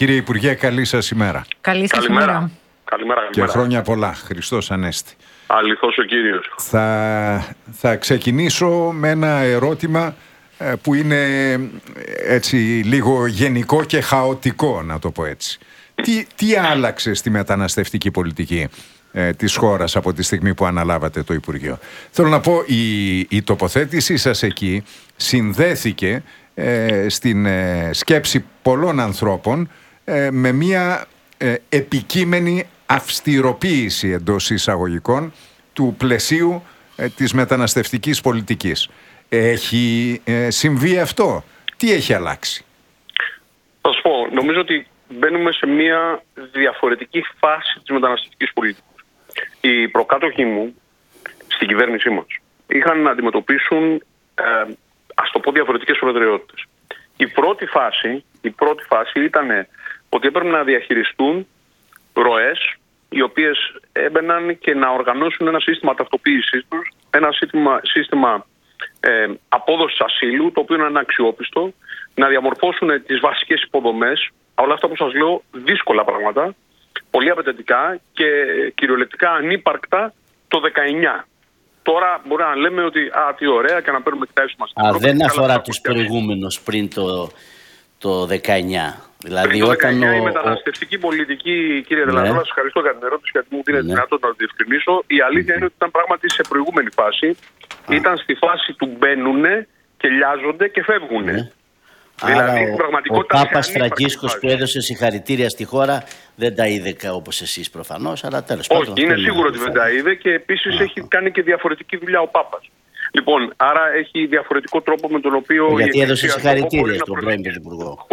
Κύριε Υπουργέ, καλή σας ημέρα. Καλή σας ημέρα. Καλημέρα. Και χρόνια πολλά. Χριστός Ανέστη. Αληθώς ο Κύριος. Θα ξεκινήσω με ένα ερώτημα που είναι έτσι λίγο γενικό και χαοτικό, να το πω έτσι. Τι άλλαξε στη μεταναστευτική πολιτική της χώρας από τη στιγμή που αναλάβατε το Υπουργείο? Θέλω να πω, η τοποθέτησή σας εκεί συνδέθηκε στην σκέψη πολλών ανθρώπων με μια επικείμενη αυστηροποίηση εντός εισαγωγικών του πλαισίου της μεταναστευτικής πολιτικής. Έχει συμβεί αυτό? Τι έχει αλλάξει? Θα σου πω, νομίζω ότι μπαίνουμε σε μια διαφορετική φάση της μεταναστευτικής πολιτικής. Οι προκάτοχοι μου στην κυβέρνησή μας είχαν να αντιμετωπίσουν, ας το πω, διαφορετικές προτεραιότητες. Η πρώτη φάση ήταν ότι έπρεπε να διαχειριστούν ροές οι οποίες έμπαιναν και να οργανώσουν ένα σύστημα ταυτοποίησης τους, ένα σύστημα απόδοσης ασύλου, το οποίο είναι αναξιόπιστο, να διαμορφώσουν τις βασικές υποδομές, όλα αυτά που σας λέω δύσκολα πράγματα, πολύ απαιτητικά και κυριολεκτικά ανύπαρκτα το 19. Τώρα μπορεί να λέμε ότι τι ωραία και να παίρνουμε τη θέση μας. Δεν αφορά τους προηγούμενους πριν το 19. Δηλαδή το 19 η μεταναστευτική πολιτική, κύριε Δελαδρό, σας ευχαριστώ για την ερώτηση, γιατί μου δίνετε δυνατότητα να το διευκρινίσω. Η αλήθεια είναι ότι ήταν πράγματι σε προηγούμενη φάση. Ήταν στη φάση του μπαίνουνε και λιάζονται και φεύγουνε. Δηλαδή, ο Πάπας Φραγκίσκος που έδωσε συγχαρητήρια στη χώρα δεν τα είδε όπως εσείς προφανώς, αλλά τέλος πάντων. Όχι, είναι σίγουρο ότι δεν τα είδε και επίσης έχει κάνει και διαφορετική δουλειά ο Πάπας. Λοιπόν, άρα έχει διαφορετικό τρόπο με τον οποίο. Γιατί έδωσε συγχαρητήρια στον πρώην Πρωθυπουργό.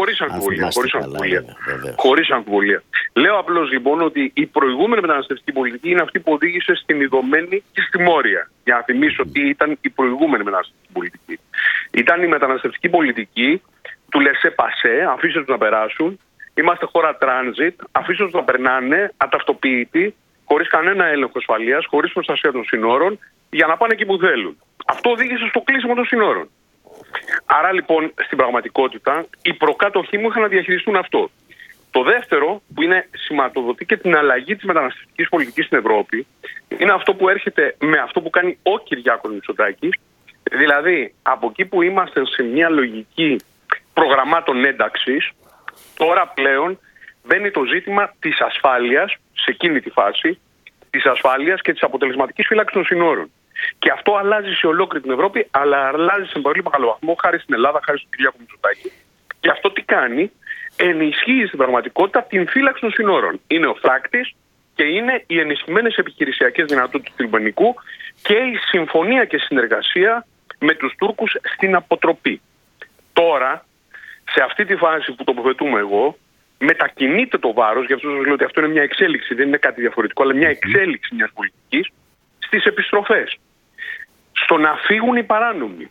Χωρίς αμφιβολία. Λέω απλώς λοιπόν ότι η προηγούμενη μεταναστευτική πολιτική είναι αυτή που οδήγησε στην ειδωμένη και στη Μόρια. Για να θυμίσω τι ήταν η προηγούμενη μεταναστευτική πολιτική. Ήταν η μεταναστευτική πολιτική του laissez passer, αφήστε τους να περάσουν. Είμαστε χώρα transit, αφήστε τους να περνάνε αταυτοποιητοί, χωρίς κανένα έλεγχο ασφαλείας, χωρίς προστασία των συνόρων, για να πάνε εκεί που θέλουν. Αυτό οδήγησε στο κλείσιμο των συνόρων. Άρα λοιπόν στην πραγματικότητα οι προκάτοχοί μου είχαν να διαχειριστούν αυτό. Το δεύτερο, που είναι σηματοδοτεί και την αλλαγή της μεταναστευτικής πολιτικής στην Ευρώπη, είναι αυτό που έρχεται με αυτό που κάνει ο Κυριάκος Μητσοτάκης. Δηλαδή από εκεί που είμαστε σε μια λογική προγραμμάτων ένταξης, τώρα πλέον μπαίνει το ζήτημα της ασφάλειας, σε εκείνη τη φάση, της ασφάλειας και της αποτελεσματικής φύλαξης των συνόρων. Και αυτό αλλάζει σε ολόκληρη την Ευρώπη, αλλά αλλάζει σε πολύ μεγάλο βαθμό χάρη στην Ελλάδα, χάρη στον Κυριάκο Μητσοτάκη. Και αυτό τι κάνει? Ενισχύει στην πραγματικότητα την φύλαξη των συνόρων. Είναι ο φράκτης και είναι οι ενισχυμένες επιχειρησιακές δυνατότητες του λιμενικού και η συμφωνία και συνεργασία με τους Τούρκους στην αποτροπή. Τώρα, σε αυτή τη φάση που τοποθετούμε εγώ, μετακινείται το βάρος, γι' αυτό σας λέω ότι αυτό είναι μια εξέλιξη, δεν είναι κάτι διαφορετικό, αλλά μια εξέλιξη μιας πολιτικής, στις επιστροφές. Στο να φύγουν οι παράνομοι.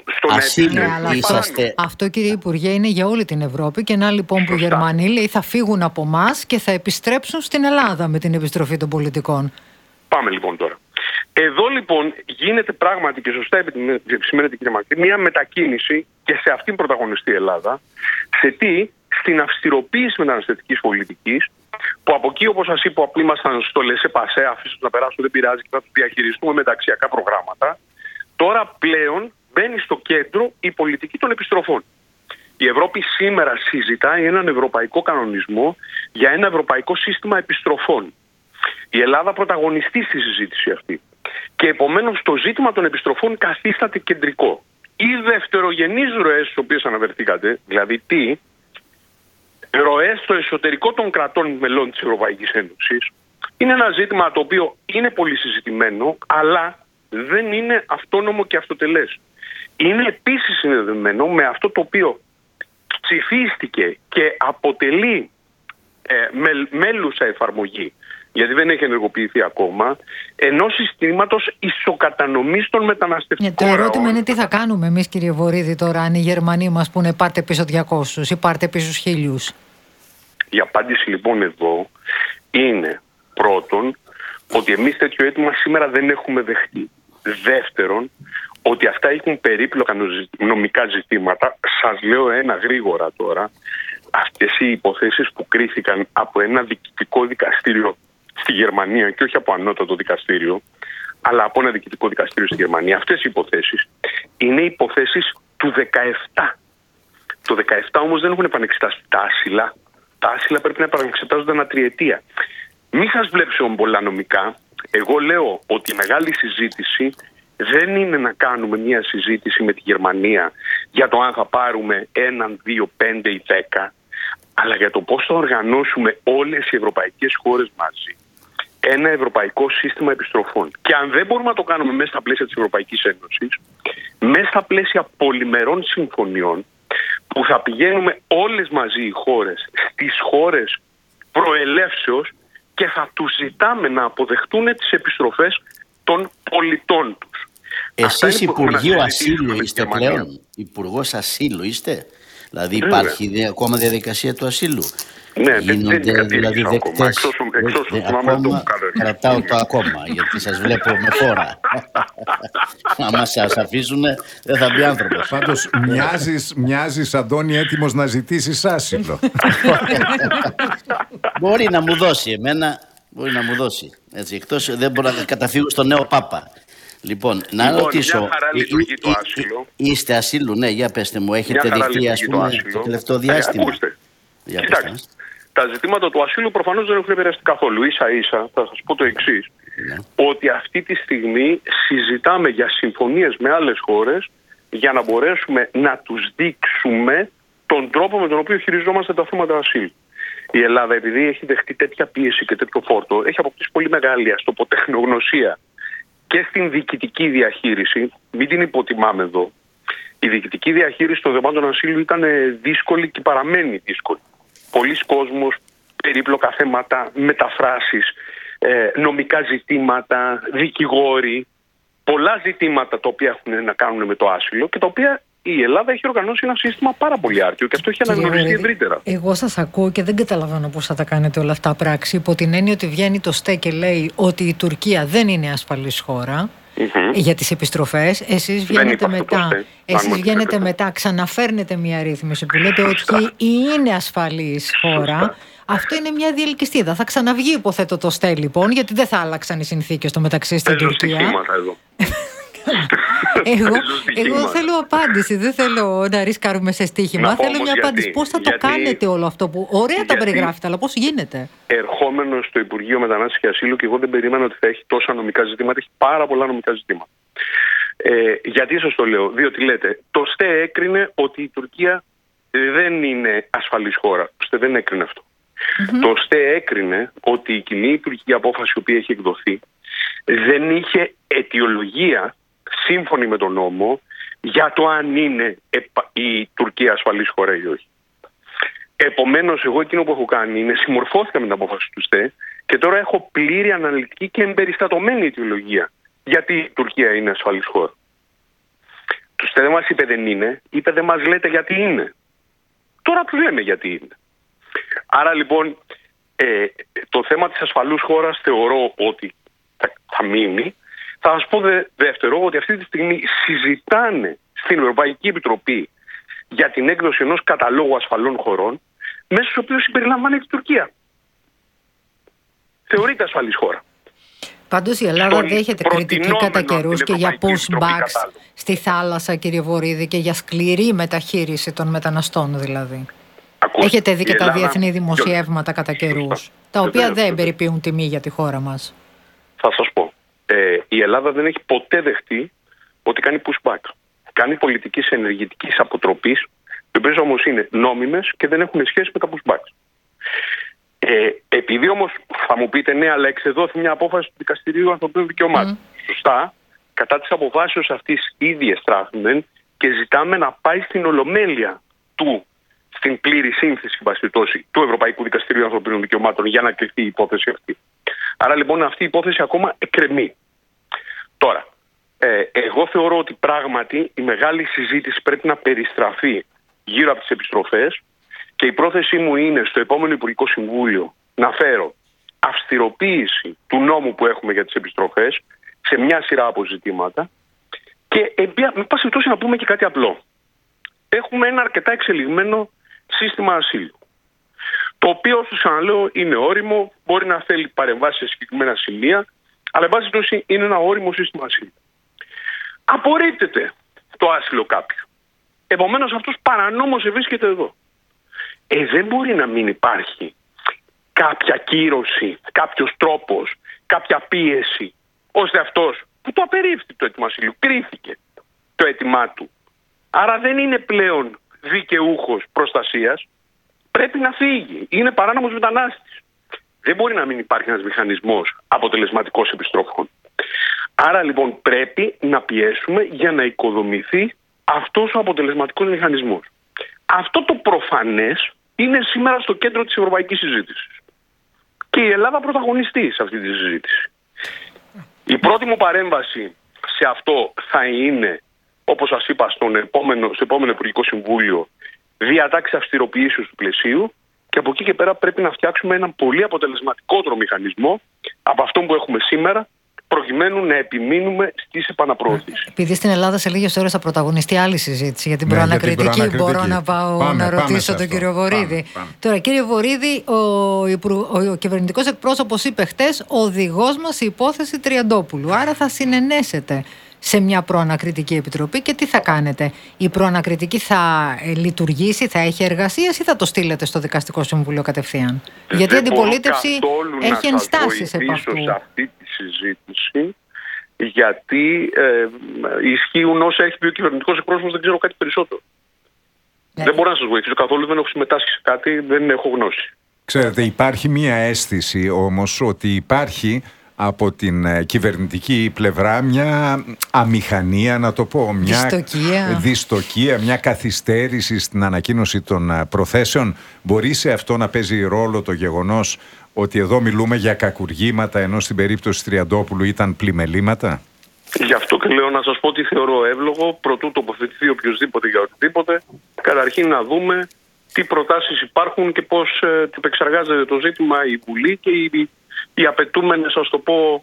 Αυτό, κύριε Υπουργέ, είναι για όλη την Ευρώπη. Και να λοιπόν που οι Γερμανοί λέει θα φύγουν από εμάς και θα επιστρέψουν στην Ελλάδα με την επιστροφή των πολιτικών. Πάμε λοιπόν τώρα. Εδώ λοιπόν γίνεται πράγματι και σωστά επισημαίνεται, κύριε Μακρύ, μια μετακίνηση και σε αυτήν πρωταγωνιστεί η Ελλάδα. Σε τι? Στην αυστηροποίηση μεταναστευτικής πολιτικής, που από εκεί, όπως σας είπα, που ήμασταν στο laissez passer, αφήστε να περάσουν, δεν πειράζει και θα τους διαχειριστούμε μεταξιακά προγράμματα. Τώρα πλέον μπαίνει στο κέντρο η πολιτική των επιστροφών. Η Ευρώπη σήμερα συζητάει έναν ευρωπαϊκό κανονισμό για ένα ευρωπαϊκό σύστημα επιστροφών. Η Ελλάδα πρωταγωνιστεί στη συζήτηση αυτή. Και επομένως το ζήτημα των επιστροφών καθίσταται κεντρικό. Οι δευτερογενείς ροές στις οποίες αναφερθήκατε, δηλαδή τι? Ροές στο εσωτερικό των κρατών μελών της Ευρωπαϊκής Ένωσης, είναι ένα ζήτημα το οποίο είναι πολύ συζητημένο, αλλά δεν είναι αυτόνομο και αυτοτελές. Είναι επίσης συνδεδεμένο με αυτό το οποίο ψηφίστηκε και αποτελεί μέλουσα εφαρμογή, γιατί δεν έχει ενεργοποιηθεί ακόμα, ενός συστήματος ισοκατανομής των μεταναστευτικών ροών. Το ερώτημα είναι τι θα κάνουμε εμείς, κύριε Βορίδη, τώρα, αν οι Γερμανοί μας πούνε πάρτε πίσω 200 ή πάρτε πίσω 1000. Η απάντηση λοιπόν εδώ είναι πρώτον ότι εμείς τέτοιο αίτημα σήμερα δεν έχουμε δεχτεί. Δεύτερον, ότι αυτά έχουν περίπλοκα νομικά ζητήματα. Σας λέω ένα γρήγορα τώρα. αυτές οι υποθέσεις που κρίθηκαν από ένα διοικητικό δικαστήριο στη Γερμανία και όχι από ανώτατο δικαστήριο, αλλά από ένα διοικητικό δικαστήριο στη Γερμανία, αυτές οι υποθέσεις είναι υποθέσεις του 17. Το 17 όμως δεν έχουν επανεξετάσει τα άσυλα. Τα άσυλα πρέπει να επανεξετάζονται ανά τριετία. Μη σας βλέψω πολλά νομικά. Εγώ λέω ότι η μεγάλη συζήτηση δεν είναι να κάνουμε μια συζήτηση με τη Γερμανία για το αν θα πάρουμε 1, 2, 5 ή 10, αλλά για το πώς θα οργανώσουμε όλες οι ευρωπαϊκές χώρες μαζί ένα ευρωπαϊκό σύστημα επιστροφών. Και αν δεν μπορούμε να το κάνουμε μέσα στα πλαίσια της Ευρωπαϊκής Ένωσης, μέσα στα πλαίσια πολυμερών συμφωνιών, που θα πηγαίνουμε όλες μαζί οι χώρες στις χώρες προελεύσεως και θα τους ζητάμε να αποδεχτούν τις επιστροφές των πολιτών τους. Εσείς Υπουργείο Ασύλου είστε πλέον? Υπουργός Ασύλου είστε? Δηλαδή υπάρχει ακόμα διαδικασία του ασύλου? Ναι, γίνονται δηλαδή δεκτές? Ακόμα κρατάω το ακόμα, γιατί σας βλέπω με φόρα. Άμα σας αφήσουν δεν θα μπει άνθρωπος. Πάντως μοιάζεις Αντώνη έτοιμος να ζητήσεις άσυλο. Μπορεί να μου δώσει εμένα, μπορεί να μου δώσει. Έτσι, εκτός δεν μπορώ να καταφύγω στον νέο Πάπα. Λοιπόν, να ρωτήσω, είστε ασύλου? Ναι, για πέστε μου, έχετε δεχτεί ας πούμε το τελευταίο διάστημα? Κοιτάξτε, τα ζητήματα του ασύλου προφανώς δεν έχουν επηρεαστεί καθόλου. Ίσα-ίσα θα σας πω το εξής, ότι αυτή τη στιγμή συζητάμε για συμφωνίες με άλλες χώρες για να μπορέσουμε να τους δείξουμε τον τρόπο με τον οποίο χειριζόμαστε τα θέματα ασύλου. Η Ελλάδα, επειδή έχει δεχτεί τέτοια πίεση και τέτοιο φόρτο, έχει αποκτήσει πολύ μεγάλη τεχνογνωσία και στην διοικητική διαχείριση. Μην την υποτιμάμε εδώ. Η διοικητική διαχείριση των θεμάτων ασύλου ήταν δύσκολη και παραμένει δύσκολη. Πολλοί κόσμος, περίπλοκα θέματα, μεταφράσεις, νομικά ζητήματα, δικηγόροι, πολλά ζητήματα τα οποία έχουν να κάνουν με το άσυλο και τα οποία η Ελλάδα έχει οργανώσει ένα σύστημα πάρα πολύ άρτιο και αυτό έχει αναγνωριστεί ευρύτερα. Εγώ σας ακούω και δεν καταλαβαίνω πώς θα τα κάνετε όλα αυτά πράξη, υπό την έννοια ότι βγαίνει το ΣΤΕ και λέει ότι η Τουρκία δεν είναι ασφαλής χώρα. Για τις επιστροφές, εσείς βγαίνετε μετά, ξαναφέρνετε μια ρύθμιση που λέτε ότι είναι ασφαλής χώρα. Αυτό είναι μια διελκυστίδα. Θα ξαναβγεί, υποθέτω, το ΣΤΕ λοιπόν, γιατί δεν θα άλλαξαν οι συνθήκες στο μεταξύ στην Τουρκία. Εγώ θέλω απάντηση. Δεν θέλω να ρισκάρουμε σε στοίχημα. Θέλω μια απάντηση. Πώς θα το κάνετε όλο αυτό που ωραία τα περιγράφετε, αλλά πώς γίνεται? Ερχόμενος στο Υπουργείο Μετανάστευσης και Ασύλου, και εγώ δεν περίμενα ότι θα έχει τόσα νομικά ζητήματα. Έχει πάρα πολλά νομικά ζητήματα. Γιατί σας το λέω? Διότι λέτε, το ΣΤΕ έκρινε ότι η Τουρκία δεν είναι ασφαλής χώρα. Το ΣΤΕ δεν έκρινε αυτό. Το ΣΤΕ έκρινε ότι η κοινή υπουργική απόφαση η οποία έχει εκδοθεί δεν είχε αιτιολογία σύμφωνη με τον νόμο για το αν είναι η Τουρκία ασφαλής χώρα ή όχι. Επομένως, εγώ εκείνο που έχω κάνει είναι συμμορφώθηκα με την απόφαση του ΣΤΕ και τώρα έχω πλήρη αναλυτική και εμπεριστατωμένη αιτιολογία γιατί η Τουρκία είναι ασφαλής χώρα. Το ΣΤΕ δεν μας είπε δεν είναι, είπε δεν μας λέτε γιατί είναι. Τώρα τους λέμε γιατί είναι. Άρα λοιπόν το θέμα της ασφαλούς χώρας θεωρώ ότι θα μείνει. Θα σας πω δεύτερο ότι αυτή τη στιγμή συζητάνε στην Ευρωπαϊκή Επιτροπή για την έκδοση ενός καταλόγου ασφαλών χωρών μέσα στους οποίους συμπεριλαμβάνει η Τουρκία. Θεωρείται ασφαλής χώρα. Πάντως η Ελλάδα δέχεται κριτική κατά καιρούς και για pushbacks στη θάλασσα, κύριε Βορίδη, και για σκληρή μεταχείριση των μεταναστών δηλαδή. Έχετε δει και τα διεθνή δημοσιεύματα κατά καιρούς, τα οποία δεν περιποιούν τιμή για τη χώρα μας. Θα σας πω. Η Ελλάδα δεν έχει ποτέ δεχτεί ότι κάνει pushback. Κάνει πολιτικής ενεργητικής αποτροπής, οι οποίες όμως είναι νόμιμες και δεν έχουν σχέση με τα pushbacks. Επειδή όμως θα μου πείτε ναι, αλλά εξεδόθη μια απόφαση του Δικαστηρίου Ανθρωπίνων Δικαιωμάτων. Σωστά, κατά της αποφάσεως αυτής ήδη εστράφημεν και ζητάμε να πάει στην ολομέλεια στην πλήρη σύνθεση του Ευρωπαϊκού Δικαστηρίου Ανθρωπίνων Δικαιωμάτων για να κρυφτεί η υπόθεση αυτή. Άρα λοιπόν αυτή η υπόθεση ακόμα εκκρεμεί. Τώρα, εγώ θεωρώ ότι πράγματι η μεγάλη συζήτηση πρέπει να περιστραφεί γύρω από τις επιστροφές και η πρόθεσή μου είναι στο επόμενο Υπουργικό Συμβούλιο να φέρω αυστηροποίηση του νόμου που έχουμε για τις επιστροφές σε μια σειρά από ζητήματα και με πάση περιπτώσει να πούμε και κάτι απλό. Έχουμε ένα αρκετά εξελιγμένο σύστημα ασύλου. το οποίο, όσο ξαναλέω, είναι όριμο, μπορεί να θέλει παρεμβάσει σε συγκεκριμένα σημεία, αλλά εν πάση περιπτώσει είναι ένα όριμο σύστημα ασύλου. Απορρίπτεται το άσυλο κάποιου. Επομένως αυτός παρανόμως βρίσκεται εδώ. Δεν μπορεί να μην υπάρχει κάποια κύρωση, κάποιος τρόπος, κάποια πίεση, ώστε αυτός που το απερίφθη το αίτημα ασύλου, κρίθηκε το αίτημά του, άρα δεν είναι πλέον δικαιούχος προστασίας, πρέπει να φύγει. Είναι παράνομος μετανάστης. Δεν μπορεί να μην υπάρχει ένας μηχανισμός αποτελεσματικός επιστροφών. Άρα λοιπόν πρέπει να πιέσουμε για να οικοδομηθεί αυτός ο αποτελεσματικός μηχανισμός. Αυτό το προφανές είναι σήμερα στο κέντρο της ευρωπαϊκής συζήτησης. Και η Ελλάδα πρωταγωνιστεί σε αυτή τη συζήτηση. Η πρώτη μου παρέμβαση σε αυτό θα είναι, όπως σας είπα, στο επόμενο Υπουργικό Συμβούλιο, διατάξει αυστηροποιήσεως του πλαισίου, και από εκεί και πέρα πρέπει να φτιάξουμε έναν πολύ αποτελεσματικότερο μηχανισμό από αυτό που έχουμε σήμερα, προκειμένου να επιμείνουμε στις επαναπροωθήσεις. Επειδή στην Ελλάδα σε λίγες ώρες θα πρωταγωνιστεί άλλη συζήτηση για την προανακριτική, μπορώ να πάω να ρωτήσω τον κύριο Βορίδη. Τώρα, κύριε Βορίδη, ο κυβερνητικός εκπρόσωπος είπε χτες οδηγός μας η υπόθεση Τριαντόπουλου. Άρα θα συνενέσετε σε μια προανακριτική επιτροπή και τι θα κάνετε? Η προανακριτική θα λειτουργήσει, θα έχει εργασίες ή θα το στείλετε στο Δικαστικό Συμβούλιο κατευθείαν? Γιατί η αντιπολίτευση έχει ενστάσεις επ' αυτού. Σε αυτή τη συζήτηση, γιατί ισχύουν όσα έχει πει ο κυβερνητικός εκπρόσωπος, δεν ξέρω κάτι περισσότερο. Ναι. Δεν μπορώ να σας βοηθήσω καθόλου, δεν έχω συμμετάσχει σε κάτι, δεν έχω γνώση. Ξέρετε, υπάρχει μία αίσθηση όμως ότι υπάρχει από την κυβερνητική πλευρά μια αμηχανία, να το πω, μια δυστοκία, μια καθυστέρηση στην ανακοίνωση των προθέσεων. Μπορεί σε αυτό να παίζει ρόλο το γεγονός ότι εδώ μιλούμε για κακουργήματα, ενώ στην περίπτωση Τριαντόπουλου ήταν πλημελήματα? Γι' αυτό και λέω να σας πω τι θεωρώ εύλογο, προτού τοποθετηθεί οποιοδήποτε για οτιδήποτε, καταρχήν να δούμε τι προτάσεις υπάρχουν και πώς επεξεργάζεται το ζήτημα η Βουλή και οι απαιτούμενες, ας το πω,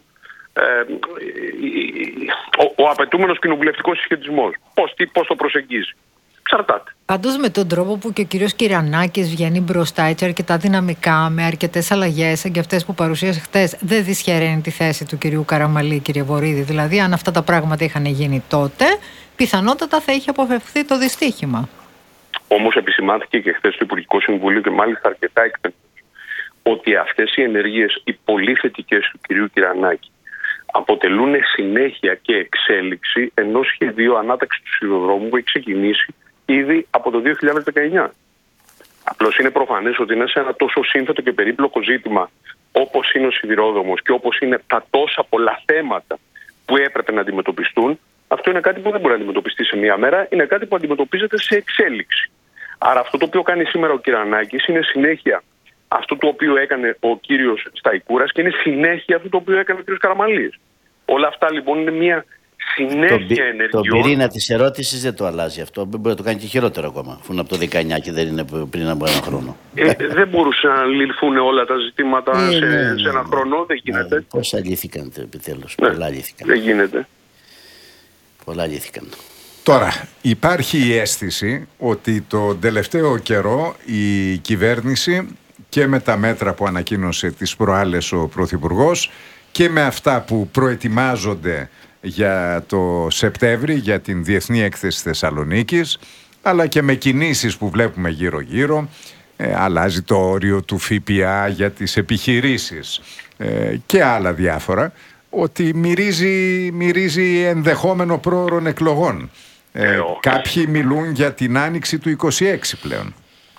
ο απαιτούμενος κοινοβουλευτικός συσχετισμός. Πώς το προσεγγίζει. Εξαρτάται. Πάντως με τον τρόπο που και ο κύριος Κυρανάκης βγαίνει μπροστά έτσι αρκετά δυναμικά, με αρκετές αλλαγές σαν και αυτές που παρουσίασε χτες, δεν δυσχεραίνει τη θέση του κυρίου Καραμαλή, κύριε Βορίδη. Δηλαδή, αν αυτά τα πράγματα είχαν γίνει τότε, πιθανότατα θα είχε αποφευχθεί το δυστύχημα. Όμως επισημάνθηκε και χθες στο Υπουργικό Συμβουλίο και μάλιστα αρκετά εκτενώς ότι αυτές οι ενεργείες, οι πολύ θετικές του κυρίου Κυρανάκη, αποτελούν συνέχεια και εξέλιξη ενός σχεδίου ανάταξης του σιδηροδρόμου που έχει ξεκινήσει ήδη από το 2019. Απλώς είναι προφανές ότι είναι σε ένα τόσο σύνθετο και περίπλοκο ζήτημα όπως είναι ο σιδηρόδρομος και όπως είναι τα τόσα πολλά θέματα που έπρεπε να αντιμετωπιστούν, αυτό είναι κάτι που δεν μπορεί να αντιμετωπιστεί σε μία μέρα, είναι κάτι που αντιμετωπίζεται σε εξέλιξη. Άρα αυτό το οποίο κάνει σήμερα ο Κυρανάκης είναι συνέχεια αυτό το οποίο έκανε ο κύριος Σταϊκούρας και είναι συνέχεια αυτό το οποίο έκανε ο κύριος Καραμαλής. Όλα αυτά λοιπόν είναι μια συνέχεια ενεργειών. Το πυρήνα της ερώτησης δεν το αλλάζει αυτό. Μπορεί να το κάνει και χειρότερο ακόμα, αφού είναι από το 19 και δεν είναι πριν από ένα χρόνο. Δεν μπορούσαν να λυθούν όλα τα ζητήματα σε ένα χρόνο, δεν γίνεται. Πόσα λύθηκαν επιτέλους, πολλά λύθηκαν. Δεν γίνεται. Πολλά λύθηκαν. Τώρα, υπάρχει η αίσθηση ότι το τελευταίο καιρό η κυβέρνηση και με τα μέτρα που ανακοίνωσε τις προάλλες ο Πρωθυπουργός και με αυτά που προετοιμάζονται για το Σεπτέμβρη, για την Διεθνή Έκθεση Θεσσαλονίκης, αλλά και με κινήσεις που βλέπουμε γύρω-γύρω, αλλάζει το όριο του ΦΠΑ για τις επιχειρήσεις και άλλα διάφορα, ότι μυρίζει ενδεχόμενο πρόωρων εκλογών. Κάποιοι μιλούν για την άνοιξη του 26 πλέον.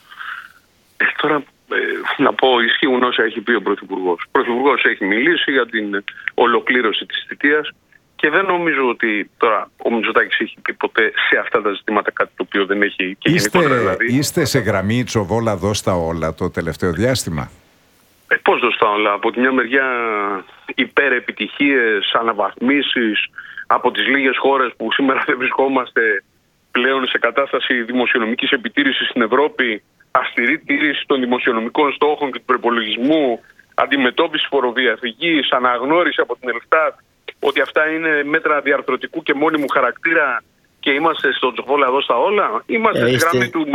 Τώρα να πω, ισχύουν όσα έχει πει ο Πρωθυπουργός. Ο Πρωθυπουργός έχει μιλήσει για την ολοκλήρωση της θητείας και δεν νομίζω ότι τώρα ο Μητσοτάκης έχει πει ποτέ σε αυτά τα ζητήματα κάτι το οποίο δεν έχει και γενικότερα δηλαδή. Είστε σε γραμμή Τσοβόλα δώστα όλα το τελευταίο διάστημα? Πώς δώστα όλα? Από τη μια μεριά υπερεπιτυχίες, αναβαθμίσεις από τις λίγες χώρες που σήμερα δεν βρισκόμαστε πλέον σε κατάσταση δημοσιονομικής επιτήρησης στην Ευρώπη, αυστηρή τήρηση των δημοσιονομικών στόχων και του προπολογισμού, αντιμετώπιση φοροδιαφυγής, αναγνώριση από την Ελστάτ ότι αυτά είναι μέτρα διαρθρωτικού και μόνιμου χαρακτήρα και είμαστε στο Τσοβόλα δώστα όλα. Είμαστε στη γραμμή του μας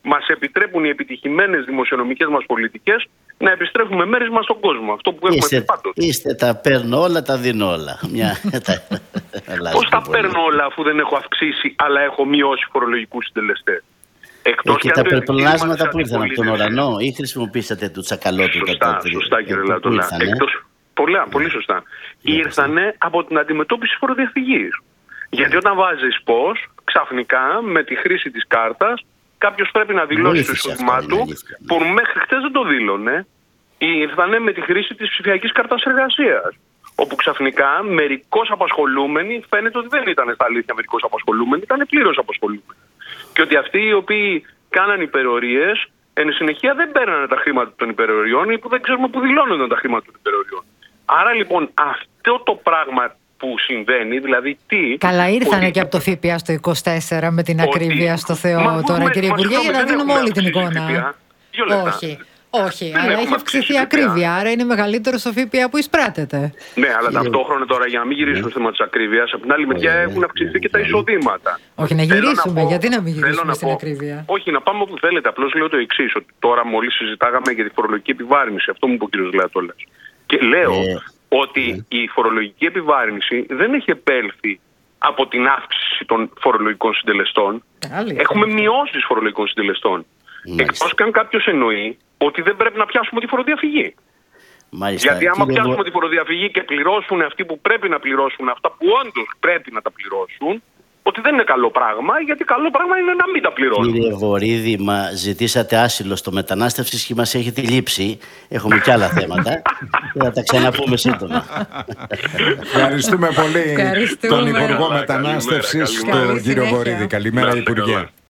μας επιτρέπουν οι επιτυχημένες δημοσιονομικές μας πολιτικές να επιστρέφουμε μέρισμα στον κόσμο. Αυτό που έχουμε πει πάντως. Είστε τα παίρνω όλα, τα δίνω όλα. Πώς τα παίρνω όλα αφού δεν έχω αυξήσει αλλά έχω μειώσει φορολογικούς συντελεστές? Και τα περπλάσματα που ήρθαν από τον ουρανό ή χρησιμοποίησατε του τσακαλώτου? Σωστά κύριε Λατώνα. Πολύ σωστά. Ήρθανε από την αντιμετώπιση φοροδιαφυγής. Γιατί όταν βάζεις πώς, ξαφνικά με τη χρήση της κάρτας κάποιος πρέπει να δηλώσει το εισόδημά του που μέχρι χτες δεν το δήλωνε. Ήρθανε με τη χρήση της ψηφιακής κάρτας εργασίας. Όπου ξαφνικά μερικώς απασχολούμενοι φαίνεται ότι δεν ήταν στα αλήθεια μερικώς απασχολούμενοι, ήταν πλήρως απασχολούμενοι. Και ότι αυτοί οι οποίοι κάναν υπερορίες, εν συνεχεία δεν παίρνανε τα χρήματα των υπεροριών ή που δεν ξέρουμε που δηλώνονταν τα χρήματα των υπεροριών. Άρα λοιπόν αυτό το πράγμα που συμβαίνει, δηλαδή τι... Καλά ήρθανε και από το ΦΠΑ στο 24 με την ακρίβεια στο Θεό τώρα κύριε Υπουργέ, για να δίνουμε όλη την εικόνα. Όχι, αλλά έχει αυξηθεί η ακρίβεια, άρα είναι μεγαλύτερο στο ΦΠΑ που εισπράτεται. Ναι, αλλά ταυτόχρονα τώρα για να μην γυρίσουμε στο θέμα της ακρίβειας, από την άλλη μεριά έχουν αυξηθεί και τα εισοδήματα. Όχι, να γυρίσουμε, γιατί να μην γυρίσουμε στην ακρίβεια? Όχι, να πάμε όπου θέλετε. Απλώς λέω το εξής, ότι τώρα μόλις συζητάγαμε για τη φορολογική επιβάρυνση, αυτό μου είπε ο κ. Λεατόλας. Και λέω ότι η φορολογική επιβάρυνση δεν έχει επέλθει από την αύξηση των φορολογικών συντελεστών. Έχουμε μειώσεις φορολογικών συντελεστών. Εκτός και αν κάποιος εννοεί ότι δεν πρέπει να πιάσουμε τη φοροδιαφυγή. Γιατί άμα πιάσουμε τη φοροδιαφυγή και πληρώσουν αυτοί που πρέπει να πληρώσουν αυτά που όντως πρέπει να τα πληρώσουν, ότι δεν είναι καλό πράγμα, γιατί καλό πράγμα είναι να μην τα πληρώσουν. Κύριε Βορίδη, μα ζητήσατε άσυλο στο μετανάστευση και μας έχετε λείψει. Έχουμε και άλλα θέματα. Θα τα ξαναπούμε σύντομα. Ευχαριστούμε πολύ τον Υπουργό Μετανάστευσης, τον κύριο Βορίδη. Καλημέρα, Υπουργέ.